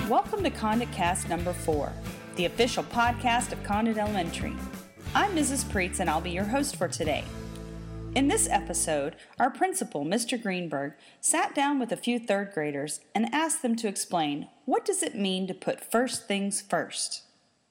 Welcome to Condit Cast number 4, the official podcast of Condit Elementary. I'm Mrs. Preetz and I'll be your host for today. In this episode, our principal, Mr. Greenberg, sat down with a few third graders and asked them to explain what does it mean to put first things first.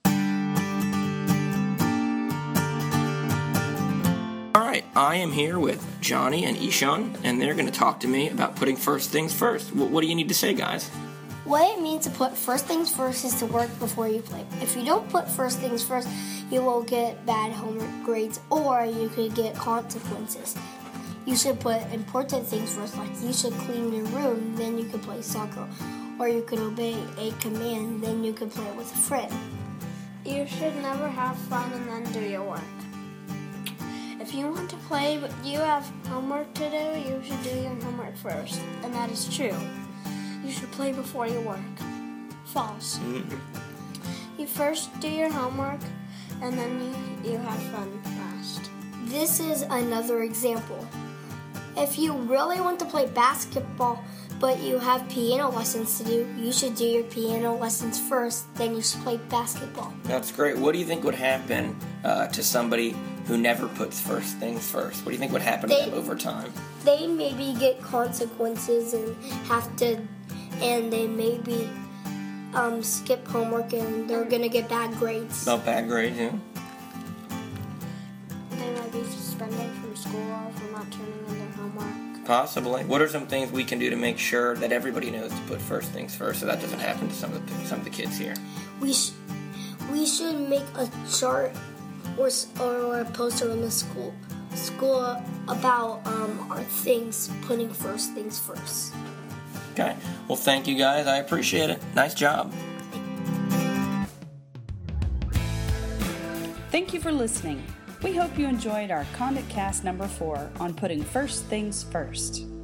Alright, I am here with Johnny and Ishan, and they're going to talk to me about putting first things first. What do you need to say, guys? What it means to put first things first is to work before you play. If you don't put first things first, you will get bad homework grades or you could get consequences. You should put important things first, like you should clean your room, then you could play soccer. Or you could obey a command, then you could play with a friend. You should never have fun and then do your work. If you want to play but you have homework to do, you should do your homework first. And that is true. You should play before you work. False. You first do your homework, and then you have fun last. This is another example. If you really want to play basketball, but you have piano lessons to do, you should do your piano lessons first, then you should play basketball. That's great. What do you think would happen to somebody who never puts first things first? What do you think would happen to them over time? They maybe get consequences and they maybe skip homework and they're going to get bad grades. No bad grades, yeah. They might be suspended from school for not turning in their homework. Possibly. What are some things we can do to make sure that everybody knows to put first things first so that doesn't happen to some of the kids here? We should make a chart or a poster in the school about our things, putting first things first. Okay. Well, thank you guys. I appreciate it. Nice job. Thank you for listening. We hope you enjoyed our Condit Cast number 4 on putting first things first.